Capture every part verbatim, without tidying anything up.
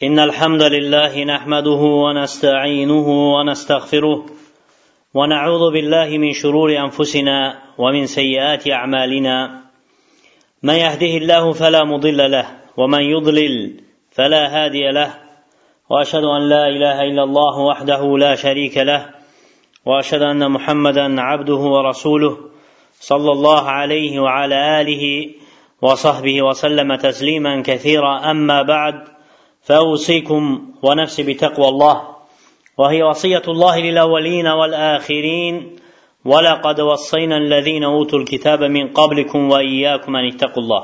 إن الحمد لله نحمده ونستعينه ونستغفره ونعوذ بالله من شرور أنفسنا ومن سيئات أعمالنا من يهده الله فلا مضل له ومن يضلل فلا هادي له وأشهد أن لا إله إلا الله وحده لا شريك له وأشهد أن محمدا عبده ورسوله صلى الله عليه وعلى آله وصحبه وسلم تسليما كثيرا أما بعد فأوصيكم ونفسي بتقوى الله وهي وصية الله للأولين والآخرين ولقد وصينا الذين أوتوا الكتاب من قبلكم وإياكم أن اتقوا الله.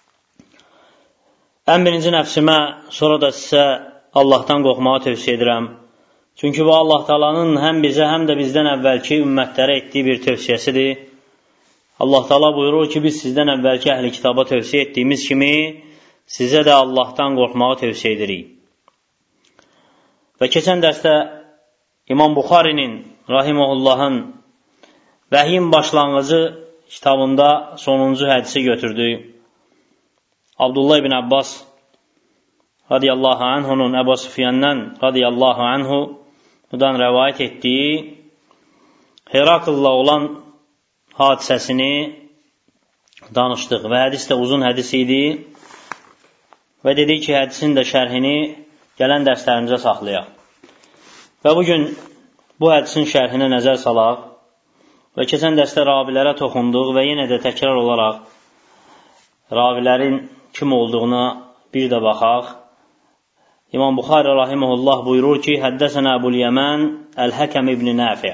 Ən birinci nəfsimə, sonra da sizə Allahdan qorxmağı tövsiyə edirəm. Çünki bu Allah Taala'nın həm bizə, həm də bizdən əvvəlki ümmətlərə etdiyi bir tövsiyəsidir. Allah Taala buyurur ki, biz sizdən əvvəlki əhli kitaba tövsiyə etdiyimiz kimi sizə də Allahdan qorxmağı tövsiyə edirik. Və keçən dərsdə İmam Buxarinin rahimehullahın Vəhyin başlanğıcı kitabında sonuncu hədisi götürdük. Abdullah ibn Abbas radiyallahu anhunun Əbu Süfyandan radiyallahu anhudan rəvayət etdiyi Herakl'la olan hadisəsini danışdıq və hədis də uzun hədis idi və dedik ki, hədisin də şərhini gələn dərslərimizə saxlayaq. Və bugün bu hədisin şərhinə nəzər salaq və keçən dərsdə ravilərə toxunduq və yenə də təkrar olaraq ravilərin kim olduğuna bir də baxaq. İmam Buxari rahimehullah buyurur ki, Həddəsənə Əbul Yəmən Əl-Həkəm ibn Nafi'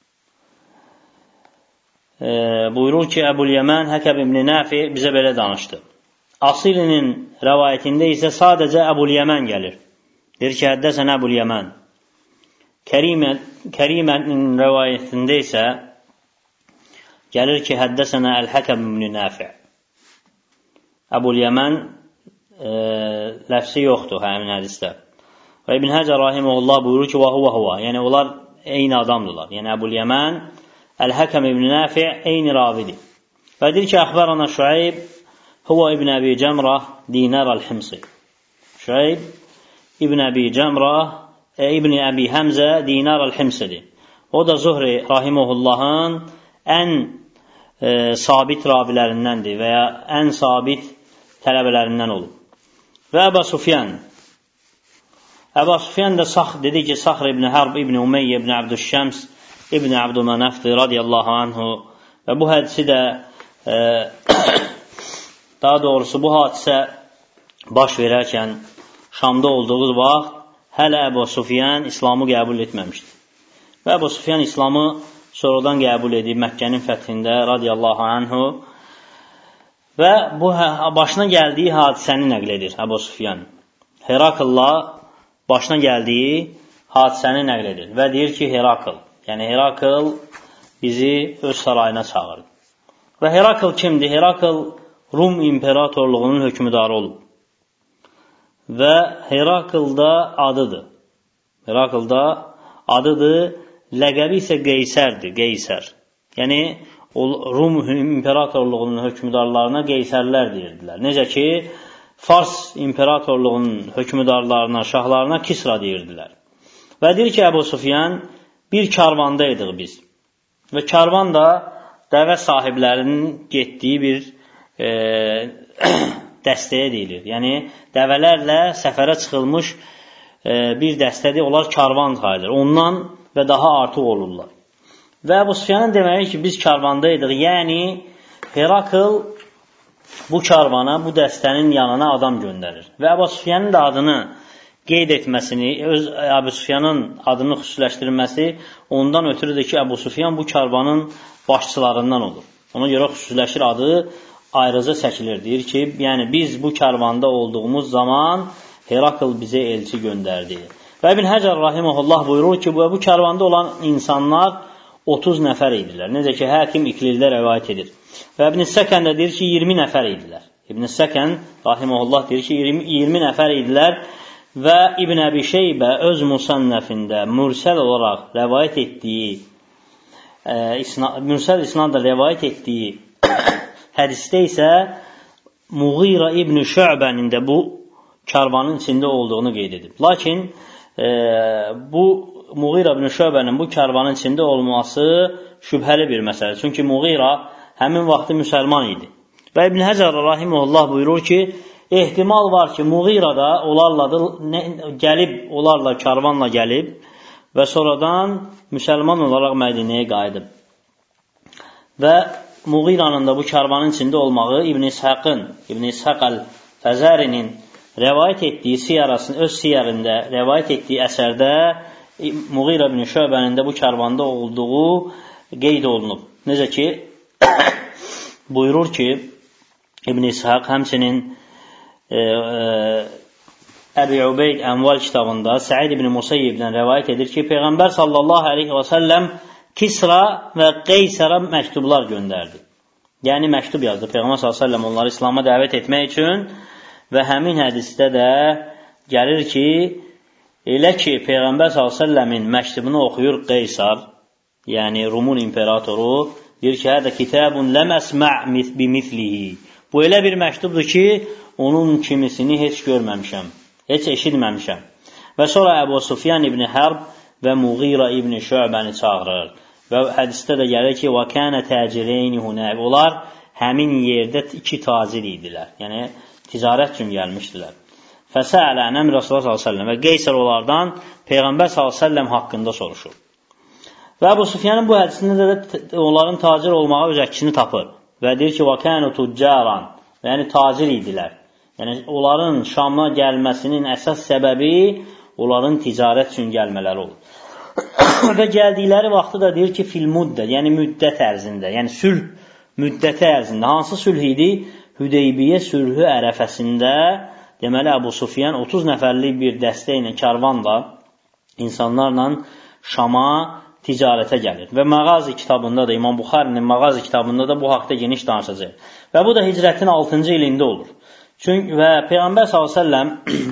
e, buyurur ki, Əbul Yəmən Həkəm ibn Nafi' bizə belə danışdı. Asilinin rəvayətində isə sadəcə Əbul Yəmən gəlir. Deyir ki, Həddəsənə Əbul Yəmən. Kərimənin rəvayətində isə gəlir ki, Həddəsənə Əl-Həkəm ibn Nafi'. Əbul Yəmən e, ləfsi yoxdur həmin hədisdə. Və İbn Həcər rahimehullah buyurur ki, və huvə huvə. Yəni, onlar eyni adamdırlar. Yəni, Əbul Yəmən, Əl-Həkəm ibn Nafi' eyni ravidir. Və deyir ki, Əxbərana Şüeyb, huvə İbn Əbi Cəmrah, Dinar Əl-Himsi. Şüeyb, İbn Əbi Cəmrah, e, İbn Əbi Həmzə, Dinar Əl-Himsidir. O da Zuhri rahimehullahın ən e, sabit ravilərindəndir və ya ən sabit tələbələrindən olub. Və Əbu Süfyan. Əbu Süfyan da Sax, dedi ki, Saxr ibn Harb, ibn Umeyyə, ibn Abdüşşəms, ibn Abdümanafdir radiyallahu anhu. Və bu hədisi də e, daha doğrusu bu hadisə baş verərkən Şamda olduğu vaxt hələ Əbu Süfyan İslamı qəbul etməmişdir. Və Əbu Süfyan İslamı sonradan qəbul edib Məkkənin fəthində radiyallahu anhu. Və bu başına gəldiyi hadisəni nəql edir Əbu Süfyan. Herakl'la başına gəldiyi hadisəni nəql edir və deyir ki, Herakl, yəni Herakl bizi öz sarayına çağırdı. Və Herakl kimdir? Herakl Rum imperatorluğunun hökmüdarı olub. Və Herakl'da adıdır. Herakl'da adıdır, ləqəbi isə Qeysərdir, Qeysər. Yəni, o Rum imperatorluğunun hökmüdarlarına Qeysərlər deyirdilər. Necə ki, Fars imperatorluğunun hökmüdarlarına, şahlarına Kisra deyirdilər. Və deyir ki, Əbu Süfyan, bir karvandaydıq biz. Və karvan da dəvə sahiblərinin getdiyi bir e, dəstəyə deyilir. Yəni, dəvələrlə səfərə çıxılmış e, bir dəstədir, onlar karvan sayılır. Ondan və daha artıq olurlar. Və Əbu Süfyanın deməyi ki, biz karvandaydıq. Yəni, Herakl bu karvana, bu dəstənin yanına adam göndərir. Və Əbu Süfyanın da adını qeyd etməsini, öz Əbu Süfyanın adını xüsusiləşdirməsi ondan ötürüdür ki, Əbu Süfyan bu karvanın başçılarından olur. Ona görə xüsusiləşir adı ayrıca çəkilir. Deyir ki, yəni biz bu karvanda olduğumuz zaman Herakl bizə elçi göndərdi. Və İbn Həcər rahimehullah buyurur ki, bu, bu karvanda olan insanlar otuz nəfər idilər. Necə ki, Həkim İklildə rəvayət edir. Və İbn Səkən də deyir ki, iyirmi nəfər idilər. İbn Səkən rahimehullah deyir ki, iyirmi, iyirmi nəfər idilər və İbn Əbi Şeybə öz musannəfində mürsəl olaraq rəvayət etdiyi e, isna, mürsəl isnadla rəvayət etdiyi hədisdə isə Muğira İbn Şü'bənin də bu karvanın içində olduğunu qeyd edib. Lakin e, bu Muğira ibn Şöbənin bu karvanın içində olması şübhəli bir məsələ. Çünki Muğira həmin vaxtı müsəlman idi. Və İbn Həcər rahimehullah buyurur ki, ehtimal var ki, Muğira da onlarla da gəlib, onlarla karvanla gəlib və sonradan müsəlman olaraq Mədinəyə qayıdıb. Və Muğira'nın da bu karvanın içində olmağı İbn İshaqın, İbn İshaq əl-Fəzərinin rəvayət etdiyi siyarasını, öz siyarında rəvayət etdiyi əsərdə Muğira ibn Şöbənin də bu karvanda olduğu qeyd olunub. Necə ki, buyurur ki, İbn İshaq həmçinin e, e, Əbi Ubeyd Əmval kitabında Səid ibn Musayyibdən rəvayət edir ki, Peyğəmbər sallallahu aleyhi və səlləm Kisra və Qeysərə məktublar göndərdi. Yəni, məktub yazdı. Peyğəmbər sallallahu aleyhi və səlləm onları İslam'a dəvət etmək üçün və həmin hədisdə də gəlir ki, elə ki, Peyğəmbər sallallahu aleyhi və səlləmin məktubunu oxuyur Qeysar, yəni Rumun imperatoru, deyir ki, hədə kitabun ləm əsmə' bimithlihi. Bu elə bir məktubdur ki, onun kimisini heç görməmişəm, heç eşitməmişəm. Və sonra Əbu Sufyan ibn Hərb və Muğira ibn Şöbəni çağırır. Və hədisdə də gəlir ki, وَكَانَ تَاجِرَيْنِ هُنَاكَ. Onlar həmin yerdə iki tacir idilər. Yəni, ticarət üçün gəlmişdilər. فَسَأَلَ عَنْ أَمْرِ رَسُولُ sallallahu əleyhi və səlləm. Və Qeysər onlardan Peyğəmbər sallallahu əleyhi və səlləm haqqında soruşur. Və Əbu Sufyanın bu hədisində də onların tacir olmağa öz əksini tapır. Və deyir ki, وَكَانُ تُجَّارًا. Yəni, tacir idilər. Yəni, onların Şam'a gəlməsinin əsas səbəbi onların ticarət üçün gəlmələri olur. Və gəldikləri vaxtı da deyir ki, fil müddət, yəni müddət ərzində, yəni sülh müddəti ərzində. Hansı sülh idi? Hüdeybiyyə sülhü ərəfəsində, deməli, Əbu Sufyan otuz nəfərlik bir dəstə ilə, karvanla, insanlarla Şama ticarətə gəlir. Və Məğazi kitabında da, İmam Buxarinin Məğazi kitabında da bu haqda geniş danışacaq. Və bu da hicrətin altıncı ilində olur. Çünki və Peyğəmbər sallallahu əleyhi və səlləm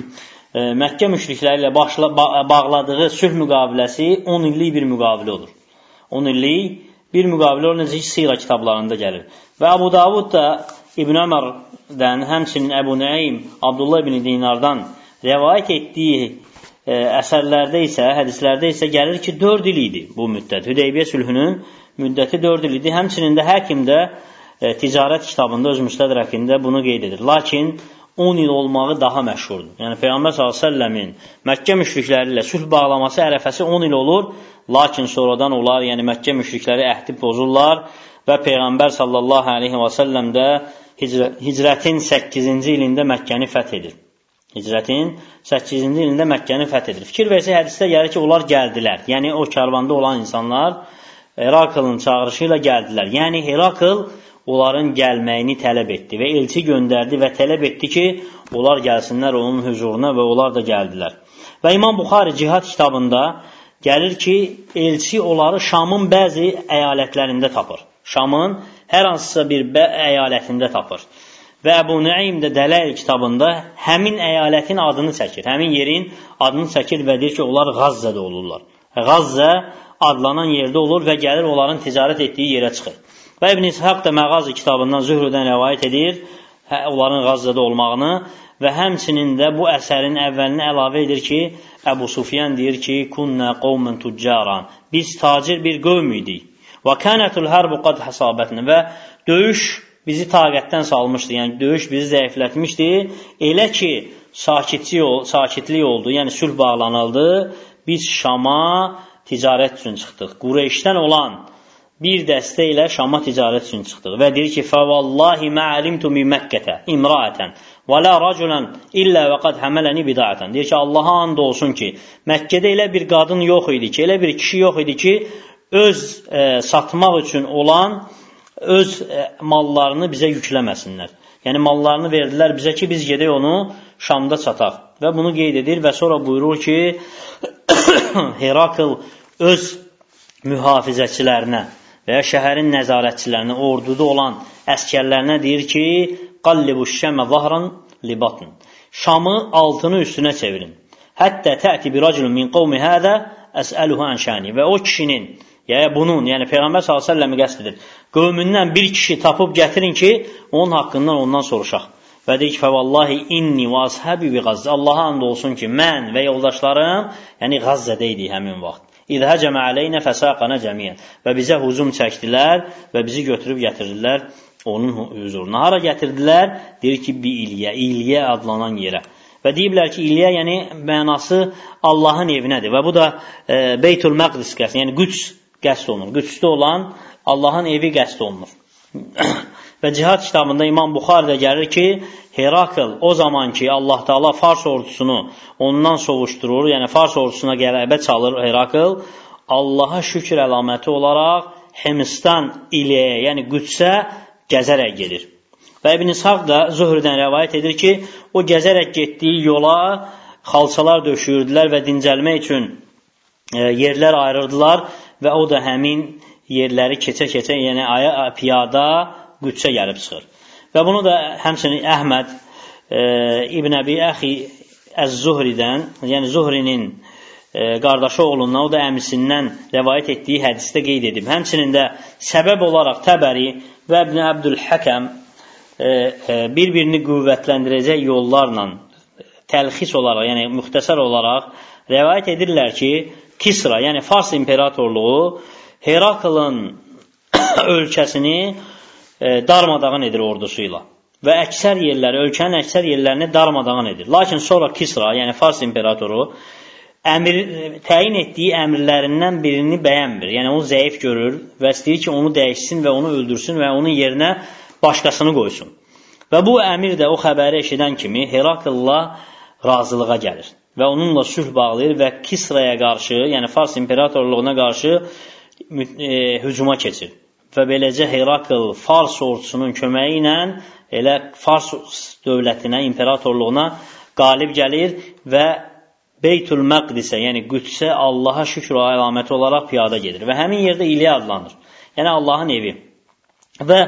Məkkə müşrikləri ilə başla, bağladığı sülh müqaviləsi on illik bir müqavilə olur. on illik bir müqavilə olur, necə ki, Sira kitablarında gəlir. Və Abu Davud da İbn Ömərdən, həmçinin Əbu Nəim, Abdullah ibn Dinardan rəvayət etdiyi e, əsərlərdə isə, hədislərdə isə gəlir ki, dörd il idi bu müddət. Hüdeybiyyə sülhünün müddəti dörd il idi. Həmçinin də həkim də e, ticarət kitabında, öz müstədrəkində bunu qeyd edir. Lakin on il olmağı daha məşhurdur. Yəni, Peyğəmbər sallallahu əleyhi və səlləmin Məkkə müşrikləri ilə sülh bağlaması ərəfəsi on il olur, lakin sonradan onlar, yəni Məkkə müşrikləri əhdi pozurlar və Peyğəmbər sallallahu əleyhi və səlləm də hicrətin səkkizinci ilində Məkkəni fəth edir. Hicrətin səkkizinci ilində Məkkəni fəth edir. Fikir versə, hədisdə gəlir ki, onlar gəldilər. Yəni, o karvanda olan insanlar Heraklın çağırışı ilə gəldilər. Yəni, Herakl onların gəlməyini tələb etdi və elçi göndərdi və tələb etdi ki, onlar gəlsinlər onun huzuruna və onlar da gəldilər. Və İmam Buxari Cihad kitabında gəlir ki, elçi onları Şamın bəzi əyalətlərində tapır. Şamın hər hansısa bir əyalətində tapır. Və Əbu Nəim də Dələil kitabında həmin əyalətin adını çəkir, həmin yerin adını çəkir və deyir ki, onlar Qazzədə olurlar. Qazzə adlanan yerdə olur və gəlir onların ticarət etdiyi yerə çıxır. Və İbn İshaq da Məğazi kitabından Zührüdən rəvayət edir onların Qazzədə olmağını və həmçinin də bu əsərin əvvəlinə əlavə edir ki, Əbu Sufyan deyir ki, Kunnə qovmən tüccaran. Biz tacir bir qövm idik. Və kənətul hərbu qad həsabətini. Və döyüş bizi taqətdən salmışdı, yəni döyüş bizi zəiflətmişdi. Elə ki, sakitlik oldu, yəni sülh bağlanıldı, biz Şama ticarət üçün çıxdıq. Qureyşdən olan bir dəstə ilə Şama ticarət üçün çıxdıq. Və deyir ki, فَوَاللّٰهِ مَا عَلِمْتُ مِنْ مَكَّةَ اِمْرَأَةً وَلَا رَجُلًا إِلَّا وَقَدْ حَمَلَنِي بِدَعَةً. Deyir ki, Allaha and olsun ki, Məkkədə elə bir qadın yox idi ki, elə bir kişi yox idi ki, öz e, satmaq üçün olan öz e, mallarını bizə yükləməsinlər. Yəni, mallarını verdilər bizə ki, biz gedək onu Şamda çataq. Və bunu qeyd edir və sonra buyurur ki, Herakl öz mühafizəçilərinə və ya şəhərin nəzarətçilərinə, orduda olan əskərlərinə deyir ki, qallibu şəmə zahran libatın. Şamı altını üstünə çevirin. Həttə tə'ti bir rəculun min qovmi hədə əsəluhu ənşəni. Və o kişinin, yəni bunun, yəni Peyğəmbər sallallahu əleyhi və səlləmi qəsd edir. Qövmündən bir kişi tapıb gətirin ki, onun haqqından ondan soruşaq. Və deyir ki, fəvallahi inni və ashabi bi Qazzə. Allaha and olsun ki, mən və yoldaşlarım, yəni Qazzədə idi həmin vaxt. İz həcəmə aleynə fəsaqana cəmiyyən. Və bizə hücum çəkdilər və bizi götürüb gətirdilər onun huzuruna. Hara gətirdilər? Deyir ki, bi İlyə, İlyə adlanan yerə. Və deyiblər ki, İlyə, yəni mənası Allahın evinədir. Və bu da e, Beytül Məqdis qəsd, yəni Qüds qəsd olunur. Qüdsdə olan Allahın evi qəsd olunur. Və cihad kitabında İmam Buxaridə gəlir ki, Herakl o zaman ki, Allah Teala Fars ordusunu ondan sovuşdurur, yəni Fars ordusuna qələbə çalır Herakl, Allaha şükür əlaməti olaraq Hemistan İlyə, yəni Qüdsə gəzərək gedir. Və İbn İshaq da Zührdən rəvayət edir ki, o gəzərək getdiyi yola xalçalar döşürdülər və dincəlmək üçün e, yerlər ayırırdılar və o da həmin yerləri keçə-keçə, yəni aya piyada Qüdsə gəlib çıxır. Və bunu da həmçinin Əhməd e, İbn Əbi Əxi Əz-Zuhridən, yəni Zuhrinin e, qardaşı oğlundan, o da əmisindən rəvayət etdiyi hədisdə qeyd edib. Həmçinin də səbəb olaraq Təbəri və İbn Əbdülhəkəm bir-birini qüvvətləndirəcək yollarla təlxis olaraq, yəni müxtəsər olaraq rəvayət edirlər ki, Kisra, yəni Fars imperatorluğu Heraklın ölkəsini darmadağın edir ordusuyla və əksər yerləri, ölkənin əksər yerlərini darmadağın edir. Lakin sonra Kisra, yəni Fars imperatoru əmir, təyin etdiyi əmrlərindən birini bəyənmir. Yəni onu zəif görür və istəyir ki, onu dəyişsin və onu öldürsün və onun yerinə başqasını qoysun. Və bu əmir də o xəbəri eşidən kimi Heraklla razılığa gəlir və onunla sülh bağlayır və Kisraya qarşı, yəni Fars imperatorluğuna qarşı e, hücuma keçir. Və beləcə Herakl Fars ordusunun köməyi ilə elə Fars dövlətinə, imperatorluğuna qalib gəlir və Beytül Məqdisə, yəni Qüdsə Allaha şükür əlaməti olaraq piyada gedir. Və həmin yerdə İlyə adlanır. Yəni Allahın evi. Və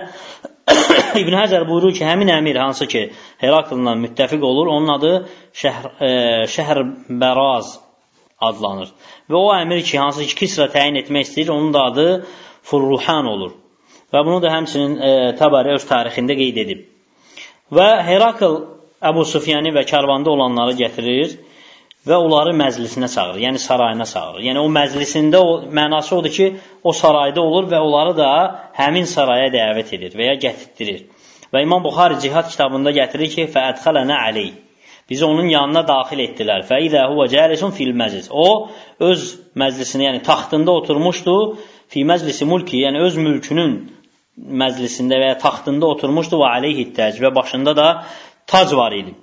İbn Həcər buyurur ki, həmin əmir hansı ki Herakl'la müttəfiq olur, onun adı Şəhr, e, Şəhrbəraz adlanır. Və o əmir ki, hansı ki Kisra təyin etmək istəyir, onun da adı Furruhan olur. Və bunu da həmçinin e, Təbəri öz tarixində qeyd edib. Və Herakl Əbu Sufyanı və karvanda olanları gətirir və onları məclisinə çağırır, yəni sarayına çağırır. Yəni o məclisində o mənası odur ki, o sarayda olur və onları da həmin saraya dəvət edir və ya gətirdirir. Və İmam Buxari cihad kitabında gətirir ki, fəədxələnə əleyh. Bizi onun yanına daxil etdilər. Fəidə huvə cəlisun fil məclis. O öz məclisində, yəni taxtında oturmuşdu. Fi məclisi mulki, yəni öz mülkünün məclisində və ya taxtında oturmuşdu və aleyhi təc və başında da tac var idi.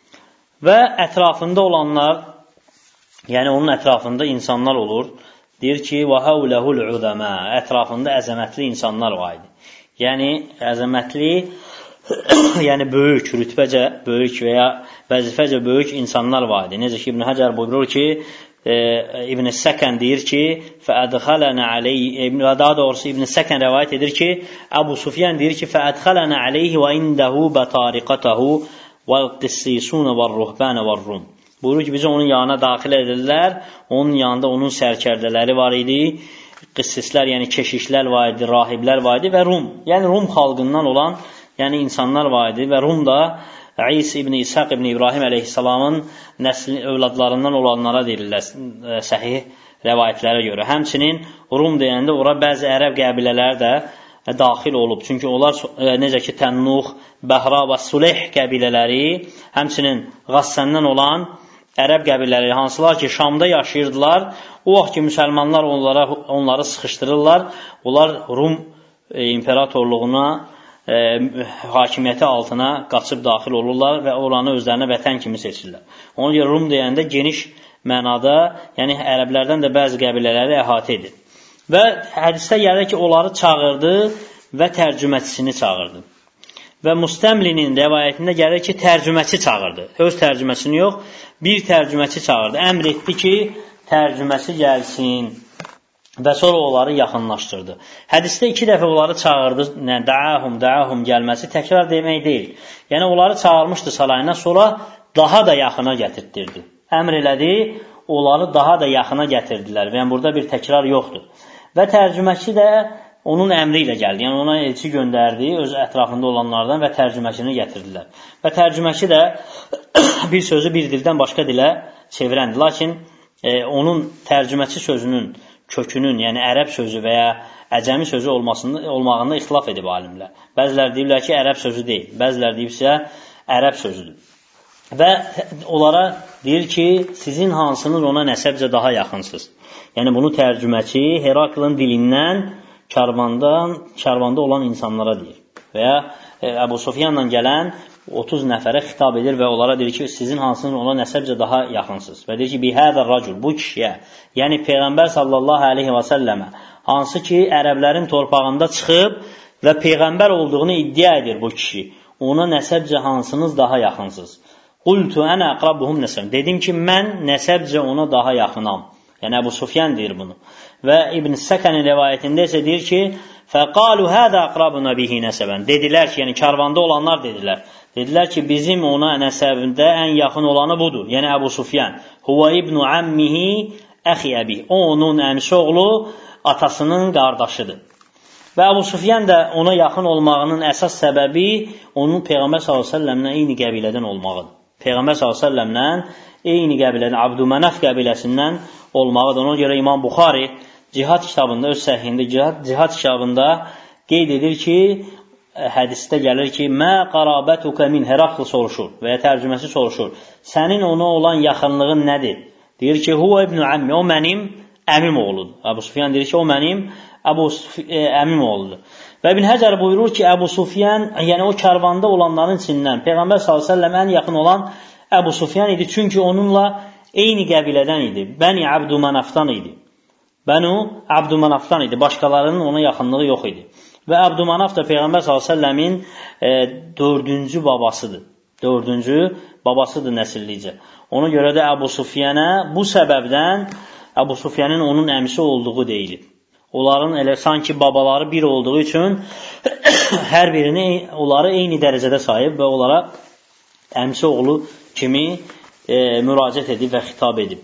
Və ətrafında olanlar, yəni onun ətrafında insanlar olur. Deyir ki, və həvləhul udəmə, ətrafında əzəmətli insanlar var idi. Yəni əzəmətli, yəni böyük, rütbəcə böyük və ya vəzifəcə böyük insanlar var idi. Necə ki İbn Həcər buyurur ki, e, İbn Səkən deyir ki, fəədxələnə aleyhi, daha doğrusu İbn Səkən rəvayət edir ki, Əbu Sufyan deyir ki, fəədxələnə aleyhi və indəhu bətariqətəhu وَالْقِسِّسُونَ وَالْرُهْبَانَ وَالْرُمْ. Buyurur ki, bizi onun yanına daxil edirlər, onun yanında onun sərkərdələri var idi, qissislər, yəni keşişlər var idi, rahiblər var idi və Rum, yəni Rum xalqından olan yəni insanlar var idi və Rum da İsa ibn İshaq ibn İbrahim əleyhissalamın nəsli övladlarından olanlara deyirlər, səhih rəvayətlərə görə. Həmçinin Rum deyəndə ora bəzi ərəb qəbilələri də daxil olub. Çünki onlar e, necə ki Tənnuh, Bəhra və Suleh qəbilələri, həmçinin Qassəndən olan ərəb qəbilələri, hansılar ki Şamda yaşayırdılar, o vaxt ki müsəlmanlar onlara, onları sıxışdırırlar, onlar Rum e, imperatorluğuna, e, hakimiyyəti altına qaçıb daxil olurlar və oranı özlərinə vətən kimi seçirlər. Ona görə Rum deyəndə geniş mənada, yəni ərəblərdən də bəzi qəbilələri əhatə edir. Və hədisdə gəlir ki, onları çağırdı və tərcüməçisini çağırdı. Və Müstəmlinin rəvayətində gəlir ki, tərcüməçi çağırdı. Öz tərcüməsini yox, bir tərcüməçi çağırdı. Əmr etdi ki, tərcüməçi gəlsin və sonra onları yaxınlaşdırdı. Hədisdə iki dəfə onları çağırdı, nə, dəahum, dəahum gəlməsi təkrar demək deyil. Yəni, onları çağırmışdı sarayına, sonra daha da yaxına gətirdirdi. Əmr elədi, onları daha da yaxına gətirdilər. Yəni, burada bir təkrar yoxdur. Və tərcüməçi də onun əmri ilə gəldi. Yəni ona elçi göndərdi öz ətrafında olanlardan və tərcüməsini gətirdilər. Və tərcüməçi də bir sözü bir dildən başqa dilə çevirəndi. Lakin e, onun tərcüməçi sözünün kökünün, yəni ərəb sözü və ya əcəmi sözü olmağında ixtilaf edib alimlər. Bəzilər deyirlər ki, ərəb sözü deyil. Bəzilər deyibsə, ərəb sözüdür. Və onlara deyir ki, sizin hansınız ona nəsəbcə daha yaxınsınız. Yəni bunu tərcüməçi Heraklın dilindən karvandan, karvanda olan insanlara deyir. Və ya e, Əbu Sufyanla gələn otuz nəfərə xitab edir və onlara deyir ki, sizin hansınız ona nəsəbcə daha yaxınsınız. Və deyir ki, bihədər racul, bu kişiyə, yəni Peyğəmbər sallallahu aleyhi və səlləmə, hansı ki, ərəblərin torpağında çıxıb və Peyğəmbər olduğunu iddia edir bu kişi. Ona nəsəbcə hansınız daha yaxınsınız. Qultu ənə əqrabuhum nəsəb. Dedim ki, mən nəsəbcə ona daha yaxınam. Yəni, Əbu Sufyan deyir bunu. Və İbn Səkənin rəvayətində isə deyir ki, fəqalu hədə əqrabuna bihi nəsəbən. Dedilər ki, yəni karvanda olanlar dedilər. Dedilər ki, bizim ona nəsəbində ən yaxın olanı budur. Yəni, Əbu Sufyan. Huvə ibnu əmmihi əxi əbi. O, onun əmisi oğlu, atasının qardaşıdır. Və Əbu Sufyan da ona yaxın olmağının əsas səbəbi onun Peyğəmbər sallallahu əleyhi və səlləmlə eyni qəbilədən olmağıdır. Peyğəmbər sallallahu əleyhi və səlləmlə eyni qəbilədən, Abdümanaf qəbiləsindən olmağıdır. Ona görə İmam Buxari cihad kitabında, öz səhihində cihad, cihad kitabında qeyd edir ki, hədisdə gəlir ki, mə qarabətukə min, Herakl soruşur və ya tərcüməsi soruşur. Sənin ona olan yaxınlığın nədir? Deyir ki, huvə ibn əmmi, o mənim əmim oğludur. Əbu Sufyan deyir ki, o mənim Əbu e, əmim oğludur. Və İbn Həcər buyurur ki, Əbu Sufyan, yəni o karvanda olanların içindən Peyğəmbər sallallahu əleyhi və səlləm ən yaxın olan Əbu Sufyan idi. Çünki onunla eyni qəbilədən idi. Bəni Abdümanafdan idi. Bənu Abdümanafdan idi. Başqalarının ona yaxınlığı yox idi. Və Abdümanaf da Peyğəmbər sallallahu əleyhi və səlləmin e, dördüncü babasıdır. Dördüncü babasıdır nəsillicə. Ona görə də Əbu Sufyanə bu səbəbdən Əbu Sufyanın onun əmisi olduğu deyilib. Onların elə sanki babaları bir olduğu üçün hər birini onları eyni dərəcədə sayıb və onlara əmsi oğlu kimi e, müraciət edib və xitab edib.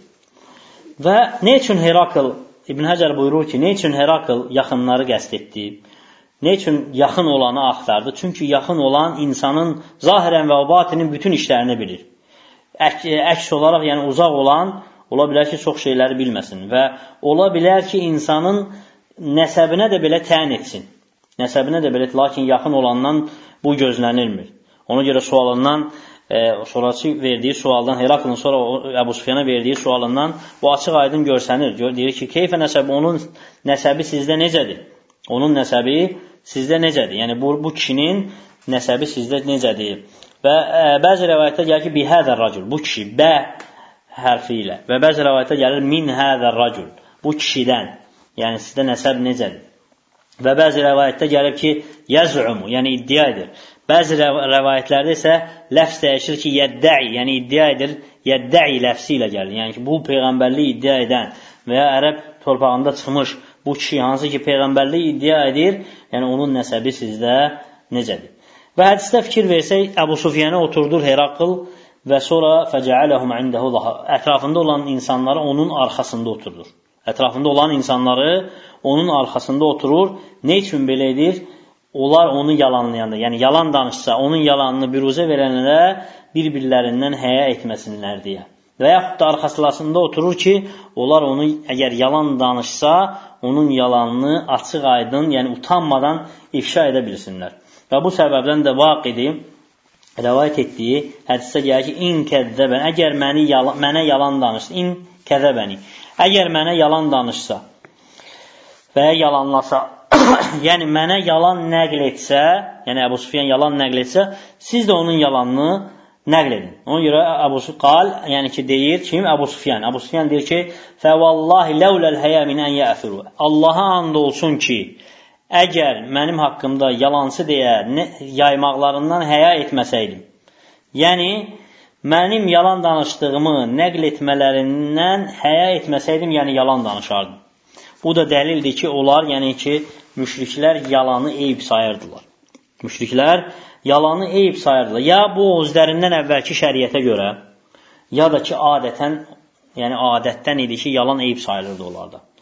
Və nə üçün Herakl, İbn Həcər buyurur ki, nə üçün Herakl yaxınları qəsd etdi? Nə üçün yaxın olanı axtardı? Çünki yaxın olan insanın zahirən və batinin bütün işlərini bilir. Əks, əks olaraq, yəni uzaq olan ola bilər ki, çox şeyləri bilməsin və ola bilər ki, insanın nəsəbinə də belə təyin etsin. Nəsəbinə də belə, lakin yaxın olandan bu gözlənilmir. Ona görə sualından, e, sonraki verdiyi sualdan, Heraklın sonra Əbu Sufyana verdiyi sualından bu açıq aydın görsənir. Deyir ki, keyfə nəsəbi, onun nəsəbi sizdə necədir? Onun nəsəbi sizdə necədir? Yəni, bu, bu kişinin nəsəbi sizdə necədir? Və e, bəzi rəvayətdə gəlir ki, bihədər racul, bu kişi, bə hərfi ilə. Və bəzi rəvayətdə gəlir, min hədər racul, bu kişidən. Yəni, sizdə nəsəb necədir? Və bəzi rəvayətdə gəlir ki, yəz'umu, yəni iddia edir. Bəzi rəvayətlərdə isə ləfz dəyişir ki, yəddə'i, yəni iddia edir, yəddə'i ləfsi ilə gəlir. Yəni ki, bu Peyğəmbərliyi iddia edən və ya ərəb torpağında çıxmış bu kişi, hansı ki, Peyğəmbərliyi iddia edir, yəni onun nəsəbi sizdə necədir? Və hədisdə fikir versək, Əbu Sufyanə oturdur Herakl və sonra fəcəələhum indəhu daha, ətrafında olan insanları onun arxasında oturdur. Ətrafında olan insanları onun arxasında oturur. Nə üçün belə edir? Onlar onu yalanlayanda, yəni yalan danışsa, onun yalanını büruzə verənlərə bir-birlərindən həya etməsinlər deyə. Və yaxud da arxasında oturur ki, onlar onu əgər yalan danışsa, onun yalanını açıq aydın, yəni utanmadan ifşa edə bilsinlər. Və bu səbəbdən də Vaqidi rəvayət etdiyi hədisdə gəlir ki, in kəzzəbən, əgər məni yalan, mənə yalan danışsa, in kəzzəbəni. Əgər mənə yalan danışsa və ya yalanlasa, yəni mənə yalan nəql etsə, yəni Əbu Sufyan yalan nəql etsə, siz də onun yalanını nəql edin. Ona görə Əbu Sufyan, yəni ki, deyir, kim? Əbu Sufyan. Əbu Sufyan deyir ki, fəvallahi ləvləl həyə min ən yəəfiru. Allaha and olsun ki, əgər mənim haqqımda yalansı deyə yaymaqlarından həya etməsəydim, yəni, mənim yalan danışdığımı nəql etmələrindən həya etməsəydim, yəni yalan danışardım. Bu da dəlildir ki, onlar, yəni ki, müşriklər yalanı eyib sayırdılar. Müşriklər yalanı eyib sayırdılar. Ya bu özlərindən əvvəlki şəriətə görə, ya da ki, adətən, yəni adətdən idi ki, yalan eyib sayılırdı onlarda.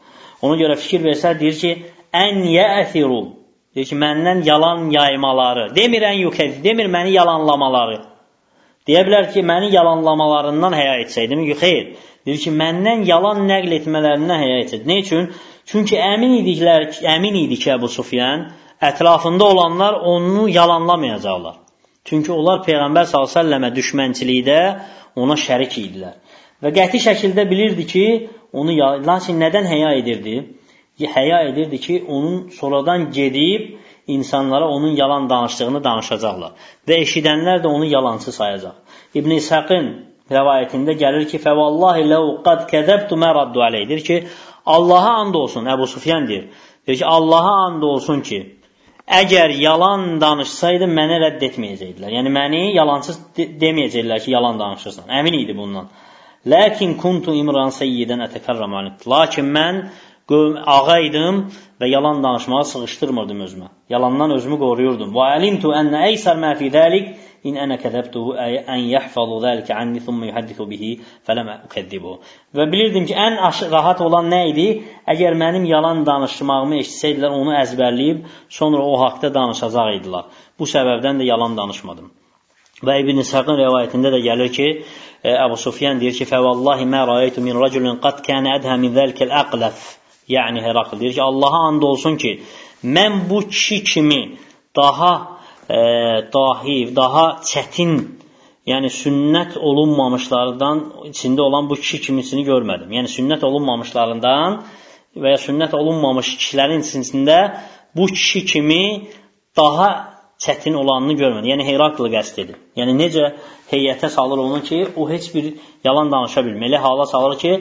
Ona görə fikir versə, deyir ki, ən yəəthiru, deyir ki, məndən yalan yaymaları, demir ən yukəz, demir məni yalanlamaları. Deyə bilər ki, məni yalanlamalarından həya etsəydim, xeyr. Deyir ki, məndən yalan nəql etmələrindən həya etsəydim. Ne üçün? Çünki əmin idiklər, əmin idi ki, Əbu Sufyan, ətrafında olanlar onu yalanlamayacaqlar. Çünki onlar Peyğəmbər sallallahu əleyhi və səlləmə düşmənçilikdə ona şərik idilər. Və qəti şəkildə bilirdi ki, onu lakin nədən həya edirdi? Həya edirdi ki, onun sonradan gedib insanlara onun yalan danışdığını danışacaqlar. Və eşidənlər də onu yalancı sayacaq. İbn İshaqın rəvayətində gəlir ki, "Fəvallahi ləu qad kəzəbtu mə raddu aleyh." Deyir ki, Allaha and olsun, Əbu Sufyan deyir. Deyir ki, Allaha and olsun ki, əgər yalan danışsaydım, məni rədd etməyəcəkdilər. Yəni, məni yalansız de deməyəcəklər ki, yalan danışırsan. Əmin idi bundan. Lakin kuntu imran seyyidən ətəkərrəm anid. Lakin mən ağa idim və yalan danışmağı sığışdırmırdım özümə. Yalandan özümü qoruyurdum. Və əlimtu ənə əysər mə fi dəlik in ənə kəzəbtuhu ən yəhfazu dəlikə anni thumma yuhəddithu bihi fələmə ukəddibuhu. Və bilirdim ki, ən rahat olan nə idi? Əgər mənim yalan danışmağımı eşitsəydilər, onu əzbərləyib, sonra o haqda danışacaq idilər. Bu səbəbdən də yalan danışmadım. Və İbn İshaqın rəvayətində də gəlir ki, Əbu Sufyan deyir ki, "Fəvallahi mə rəyəytu min rəculin qad kana adha min zəlikəl aqlaf." Yəni Herakl deyir ki, Allaha and olsun ki, mən bu kişi kimi daha e, dahi, daha çətin, yəni sünnət olunmamışlardan içində olan bu kişi kimisini görmədim. Yəni sünnət olunmamışlarından və ya sünnət olunmamış kişilərin içində bu kişi kimi daha çətin olanını görmədim. Yəni Heraklı qəsd edir. Yəni necə heyətə salır onu ki, o heç bir yalan danışa bilmir. Elə hala salır ki,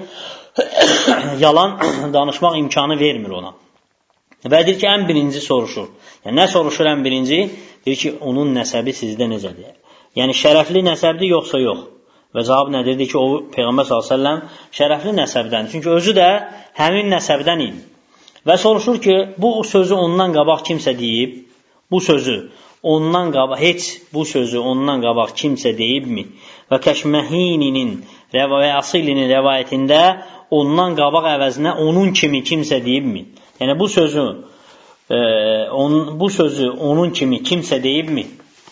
yalan danışmaq imkanı vermir ona. Və deyir ki, ən birinci soruşur. Yəni, nə soruşur ən birinci? Deyir ki, onun nəsəbi sizdə necədir? Yəni, şərəfli nəsəbdir, yoxsa yox? Və cavab nədir? Deyir ki, o Peyğəmbər sallallahu əleyhi və səlləm şərəfli nəsəbdən. Çünki özü də həmin nəsəbdən idi. Və soruşur ki, bu sözü ondan qabaq kimsə deyib? Bu sözü ondan qabaq, heç bu sözü ondan qabaq kimsə deyibmi? Və Kəşməhininin və Asilinin rəvayətində ondan qabaq əvəzinə onun kimi kimsə deyibmi? Yəni bu sözü e, on, bu sözü onun kimi kimsə deyibmi?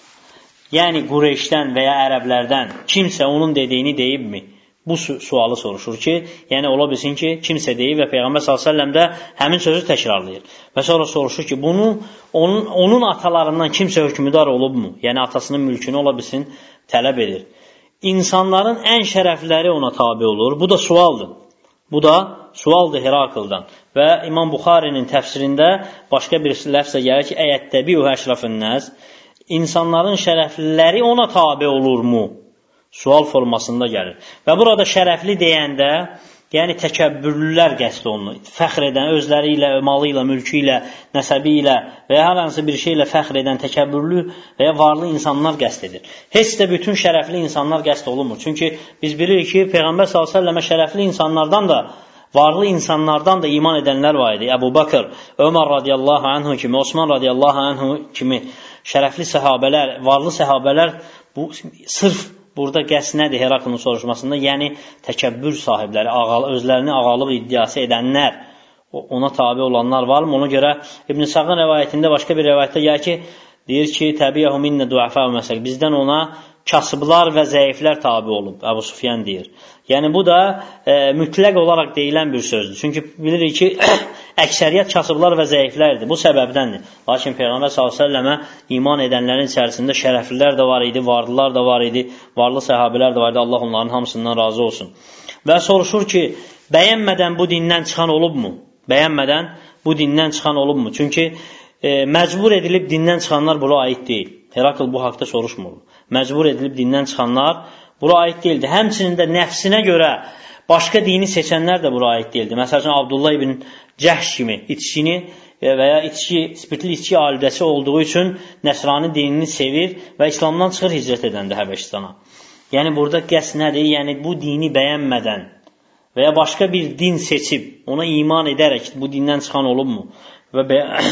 Yəni Qureyşdən və ya ərəblərdən kimsə onun dediyini deyibmi? Bu su sualı soruşur ki, yəni ola bilsin ki, kimsə deyib və Peyğəmbər sallallahu əleyhi və səlləm də həmin sözü təkrarlayır. Və sonra soruşur ki, bunu onun, onun atalarından kimsə hökmdar olubmu? Yəni atasının mülkünü ola bilsin tələb edir. İnsanların ən şərəfləri ona tabi olur. Bu da sualdır. Bu da sualdır Herakldan. Və İmam Buxarinin təfsirində başqa bir ləfzə gəlir ki, əyəttəbiu əşrafənnəs, insanların şərəfliləri ona tabi olurmu? Sual formasında gəlir. Və burada şərəfli deyəndə, yəni təkəbbürlülər qəsd olunur. Fəxr edən, özləri ilə, malı ilə, mülkü ilə, nəsəbi ilə və ya hər hansı bir şey ilə fəxr edən təkəbbürlü və ya varlı insanlar qəsd edir. Heç də bütün şərəfli insanlar qəsd olunmur. Çünki biz bilirik ki, Peyğəmbər sallallahu əleyhi və səlləmə şərəfli insanlardan da, varlı insanlardan da iman edənlər var idi. Əbu Bakır, Ömər radiyallahu anhu kimi, Osman radiyallahu anhu kimi şərəfli səhabələr, varlı səhabələr bu sırf burada qəsd nədir Heraklın soruşmasında? Yəni təkəbbür sahibləri, ağal, özlərini ağalıq iddiası edənlər, ona tabi olanlar varmı? Ona görə İbn İshaqın rəvayətində başqa bir rəvayətdə gəlir ki, deyir ki, təbiyyəhu minnə duəfə məsəl, bizdən ona kasıblar və zəiflər tabi olub, Əbu Sufyan deyir. Yəni bu da e, mütləq olaraq deyilən bir sözdür. Çünki bilirik ki, əksəriyyət kasıblar və zəiflərdir. Bu səbəbdəndir. Lakin Peyğəmbər sallallahu əleyhi və səlləmə iman edənlərin içərisində şərəflilər də var idi, varlılar da var idi, varlı səhabələr də var idi. Allah onların hamısından razı olsun. Və soruşur ki, bəyənmədən bu dindən çıxan olubmu? Bəyənmədən bu dindən çıxan olubmu? Çünki e, məcbur edilib dindən çıxanlar bura aid deyil. Herakl bu haqda soruşmur. Məcbur edilib dindən çıxanlar bura aid deyildi. Həmçinin də nəfsinə görə başqa dini seçənlər də bura aid deyildi. Məsələn, Abdullah ibn Cəhş kimi içkini və ya içki, spirtli içki alüdəsi olduğu üçün Nəsrani dinini sevir və İslamdan çıxır hicrət edəndə Həbəşistana. Yəni burada qəsd nədir? Yəni bu dini bəyənmədən və ya başqa bir din seçib, ona iman edərək bu dindən çıxan olubmu? Və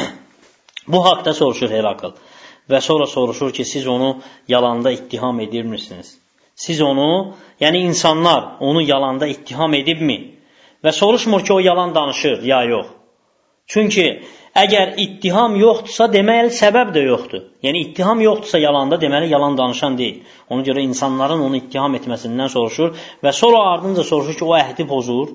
bu haqda soruşur Herakl. Və sonra soruşur ki, siz onu yalanda ittiham edirmisiniz? Siz onu, yəni insanlar onu yalanda ittiham edibmi? Və soruşmur ki, o yalan danışır, ya yox. Çünki əgər ittiham yoxdursa, deməli səbəb də yoxdur. Yəni ittiham yoxdursa yalanda, deməli yalan danışan deyil. Ona görə insanların onu ittiham etməsindən soruşur və sonra ardınca soruşur ki, o əhdi pozur.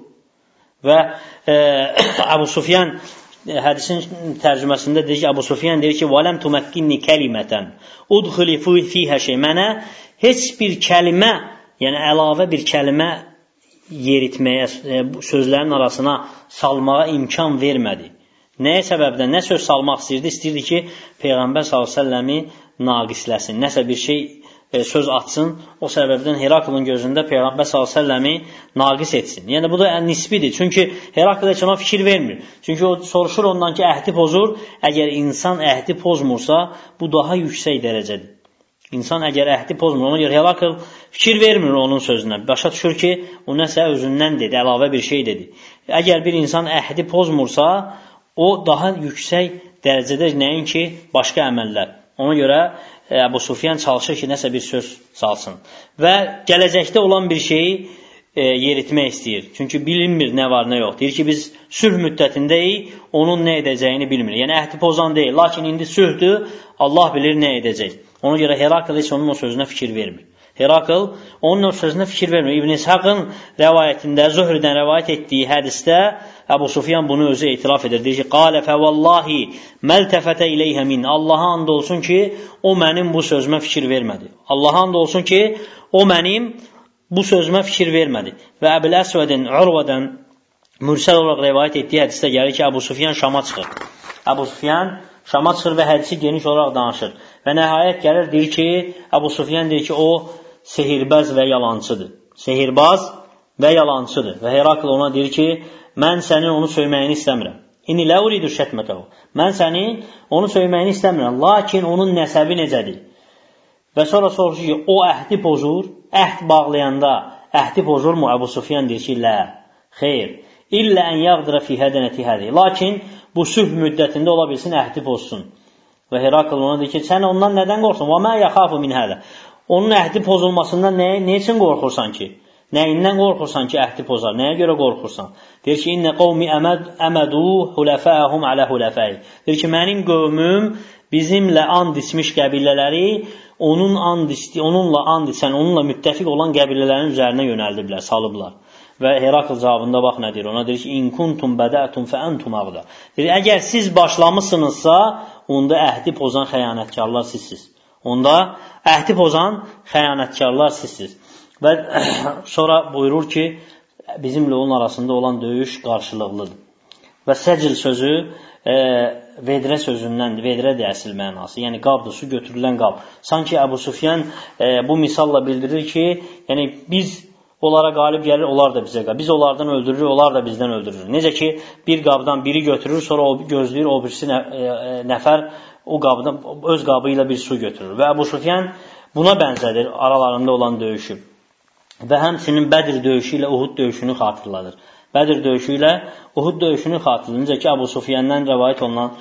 Və e, Əbu Sufyan hədisin tərcüməsində deyir ki, Əbu Sufyan deyir ki, وَلَمْ تُمَكِّنِّ كَلِمَةً اُدْخِلِ فِيهَ شَيْءٍ Mənə heç bir kəlimə, yəni əlavə bir kəlimə yeritməyə, sözlərin arasına salmağa imkan vermədi. Nəyə səbəbdən? Nə söz salmaq istəyirdi? İstəyirdi ki, Peyğəmbər sallallahu əleyhi və səlləmi naqisləsin. Nəsə bir şey e, söz atsın, o səbəbdən Heraklın gözündə Peyğəmbər sallallahu əleyhi və səlləmi naqis etsin. Yəni bu da nisbidir. Çünki Herakl heç ona fikir vermir. Çünki o soruşur ondan ki, əhdi pozur. Əgər insan əhdi pozmursa, bu daha yüksək dərəcədir. İnsan əgər əhdi pozmur, ona görə Herakl fikir vermir onun sözünə. Başa düşür ki, o nəsə özündən dedi, əlavə bir şey dedi. Əgər bir insan əhdi pozmursa, o daha yüksək dərəcədə nəinki başqa əməllər. Ona görə Əbu Sufyan çalışır ki, nəsə bir söz salsın. Və gələcəkdə olan bir şeyi e, yeritmək istəyir. Çünki bilinmir nə var, nə yox. Deyir ki, biz sülh müddətindəyik, onun nə edəcəyini bilmir. Yəni, əhdi pozan deyil. Lakin indi sülhdür, Allah bilir nə edəcək. Ona görə Herakl heç onun o sözünə fikir vermir. Herakl onun o sözünə fikir vermir. İbn İshaqın rəvayətində, Zührüdən rəvayət etdiyi hədisdə Əbu Sufyan bunu özü etiraf edir. Deyir ki, qalə fəvallahi məltəfətə iləyhə min. Allaha and olsun ki, o mənim bu sözümə fikir vermədi. Allaha and olsun ki, o mənim bu sözümə fikir vermədi. Və Əbil Əsvədin, Urvadan mürsəl olaraq rəvayət etdiyi hədisdə gəlir ki, Əbu Sufyan Şama çıxır. Əbu Sufyan Şama çıxır və hədisi geniş olaraq danışır. Və nəhayət gəlir, deyir ki, Əbu Sufyan deyir ki, o sehirbaz və yalancıdır. Sehirbaz və yalancıdır. Və Herakl ona deyir ki, mən sənin onu söyməyini istəmirəm. İni lə uridu şətmətəhu. Mən sənin onu söyməyini istəmirəm. Lakin onun nəsəbi necədir? Və sonra soruşur ki, o əhdi pozur. Əhd bağlayanda əhdi pozurmu? Əbu Sufyan deyir ki, lə, xeyr. İllə ən yağdıra fi hədənəti hədi. Lakin bu sülh müddətində ola bilsin, əhdi pozsun. Və Herakl ona deyir ki, sən ondan nədən qorxsun? Və mə yaxafu min hədə. Onun əhdi pozulmasından nə, nə üçün qorxursan ki? Nəyindən qorxursan ki, əhdi pozar? Nəyə görə qorxursan? Deyir ki, innə qavmi əmədu huləfəhum alə huləfəyi. Deyir ki, mənim qövmüm bizimlə and içmiş qəbilələri onun and içdi, onunla and içən, onunla müttəfiq olan qəbilələrin üzərinə yönəldiblər, salıblar. Və Herakl cavabında bax nə deyir? Ona deyir ki, in kuntum bədətum fə entum ağda. Deyir, əgər siz başlamısınızsa, onda əhdi pozan xəyanətkarlar sizsiz. Onda əhdi pozan xəyanətkarlar sizsiz. Və sonra buyurur ki, bizimlə onun arasında olan döyüş qarşılıqlıdır. Və səcil sözü e, vedrə sözündən, vedrə də əsl mənası, yəni qabdır, su götürülən qab. Sanki Əbu Sufyan e, bu misalla bildirir ki, yəni biz onlara qalib gəlir, onlar da bizə qalib. Biz onlardan öldürürük, onlar da bizdən öldürür. Necə ki, bir qabdan biri götürür, sonra o gözləyir, o birisi nə, e, nəfər o qabdan, öz qabı ilə bir su götürür. Və Əbu Sufyan buna bənzədir aralarında olan döyüşü. Və həmçinin Bədir döyüşü ilə Uhud döyüşünü xatırladır. Bədir döyüşü ilə Uhud döyüşünü xatırladır. Necə ki, Əbu Sufyandan rəvayət olunan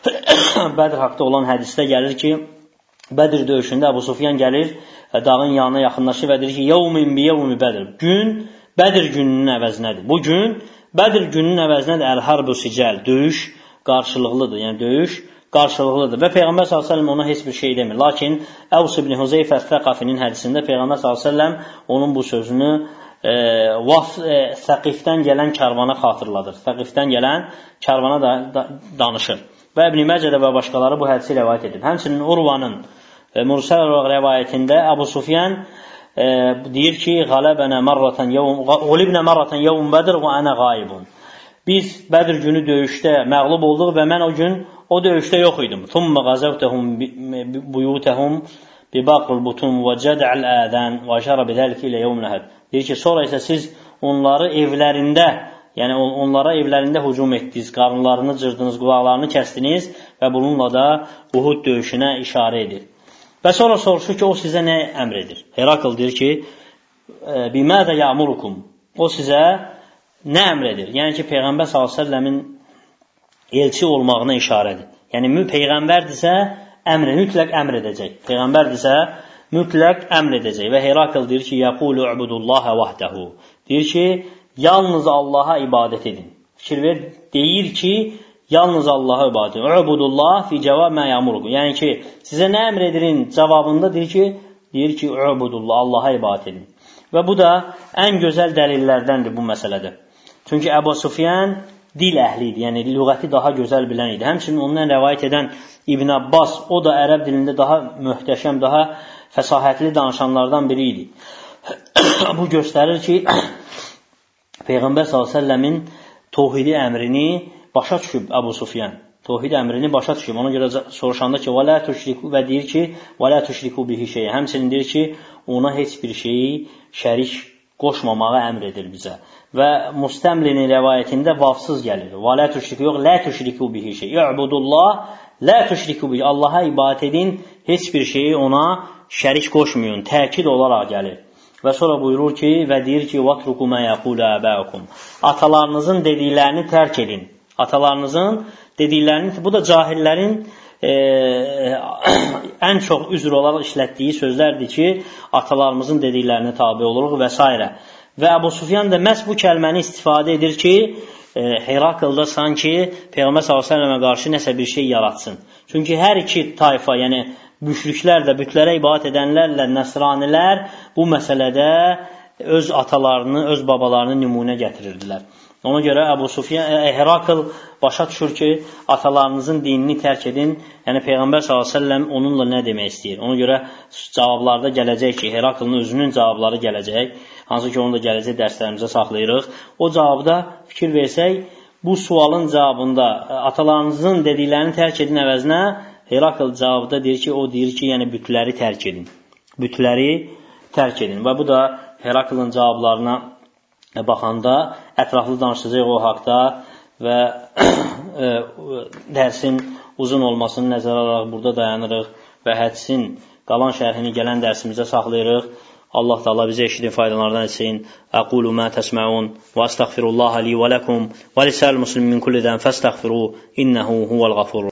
Bədir haqda olan hədisdə gəlir ki, Bədir döyüşündə Əbu Sufyan gəlir, dağın yanına yaxınlaşır və deyir ki, yevmin bi yevmi Bədir. Gün Bədir gününün əvəzinədir. Bu gün Bədir gününün əvəzinədir əl-harbu sicəl. Döyüş qarşılıqlıdır. Yəni döyüş qarşılıqlıdır. Və Peyğəmbər sallallahu əleyhi və səlləm ona heç bir şey demir. Lakin Əvs ibn Huzeyfə Səqafinin hədisində Peyğəmbər sallallahu əleyhi və səlləm onun bu sözünü e, Vaf e, Səqifdən gələn karvana xatırladır. Səqifdən gələn karvana da, da danışır. Və İbn Məcədə və başqaları bu hədisi rəvayət edib. Həmçinin Urvanın e, mürsəl olaraq rəvayətində Əbu Sufyan e, deyir ki, "Qalabana marratan yawm, gulibna marratan yawm Badr və ana ghaibun." Biz Bədir günü döyüşdə məğlub olduq və mən o gün o döyüşdə yox idim. Thumma ghazawtahum buyutahum bi baql butun və jad'al adan və şara bidalik ilə yawm nahar. Deyir ki, sonra isə siz onları evlərində, yəni onlara evlərində hücum etdiniz, qarınlarını cırdınız, qulaqlarını kəsdiniz və bununla da Uhud döyüşünə işarə edir. Və sonra soruşur ki, o sizə nə əmr edir? Herakl deyir ki, "Bimədə ya'murukum?" O sizə nə əmr edir? Yəni ki, Peyğəmbər sallallahu əleyhi və səlləmin elçi olmağına işarədir. Yəni peyğəmbərdirsə əmr, mütləq əmr edəcək. Peyğəmbərdirsə mütləq əmr edəcək. Və Herakl deyir ki, "Yaqulu ubudullaha vahdehu." Deyir ki, yalnız Allaha ibadət edin. Fikir ver, deyir ki, yalnız Allaha ibadət edin. Ubudullah fi cavab mə yamurukum. Yəni ki, sizə nə əmr edirin cavabında deyir ki, deyir ki, ubudullah, Allaha ibadət edin. Və bu da ən gözəl dəlillərdəndir bu məsələdə. Çünki Əbu Sufyan dil əhli idi, yəni lüğəti daha gözəl bilən idi. Həmçinin ondan rəvayət edən İbn Abbas, o da ərəb dilində daha möhtəşəm, daha fəsahətli danışanlardan biri idi. Bu göstərir ki, Peyğəmbər sallallahu əleyhi və səlləmin təvhidi əmrini başa düşüb Əbu Sufyan. Təvhid əmrini başa düşüb. Ona görə soruşanda ki, "Və la tüşriku" və deyir ki, "Və la tüşriku bihi şey'ə". Həmçinin deyir ki, ona heç bir şeyi şərik qoşmamağı əmr edir bizə. Və Müstəmlinin rəvayətində vavsız gəlir. "Və la tüşriku" yox, "La tüşriku bihi şey'ə". "İbudullah, la tüşriku bihi". Allaha ibadət edin, heç bir şeyi ona şərik qoşmayın. Təkid olaraq gəlir. Və sonra buyurur ki, və deyir ki, "Vatruku ma yaqulu abaukum". Atalarınızın dediklərini tərk edin. Atalarınızın dediklərini, bu da cahillərin e, ən çox üzr olaraq işlətdiyi sözlərdir ki, atalarımızın dediklərinə tabe oluruq və s. Və Əbu Sufyan da məhz bu kəlməni istifadə edir ki, e, Heraklda sanki Peyğəmbər sallallahu əleyhi və səlləmə qarşı nəsə bir şey yaratsın. Çünki hər iki tayfa, yəni müşriklər də, bütlərə ibadət edənlərlə nəsranilər bu məsələdə öz atalarını, öz babalarını nümunə gətirirdilər. Ona görə Əbu Sufyan, Herakl başa düşür ki, atalarınızın dinini tərk edin. Yəni Peyğəmbər sallallahu əleyhi və səlləm onunla nə demək istəyir? Ona görə cavablarda gələcək ki, Heraklın özünün cavabları gələcək. Hansı ki, onu da gələcək dərslərimizə saxlayırıq. O cavabda fikir versək, bu sualın cavabında atalarınızın dediklərini tərk edin əvəzinə Herakl cavabda deyir ki, o deyir ki, yəni bütləri tərk edin. Bütləri tərk edin. Və bu da Heraklın cavablarına baxanda ətraflı danışacaq o haqda və e, dərsin uzun olmasını nəzərə alaraq burada dayanırıq və hədsin qalan şərhini gələn dərsimizə saxlayırıq. Allah Taala bizə eşidin faydalardan etsin. Aqulu ma tasma'un və astaghfirullaha li və lakum və lisal muslimin min kulli zəm fastaghfiru innehu huvel gafur.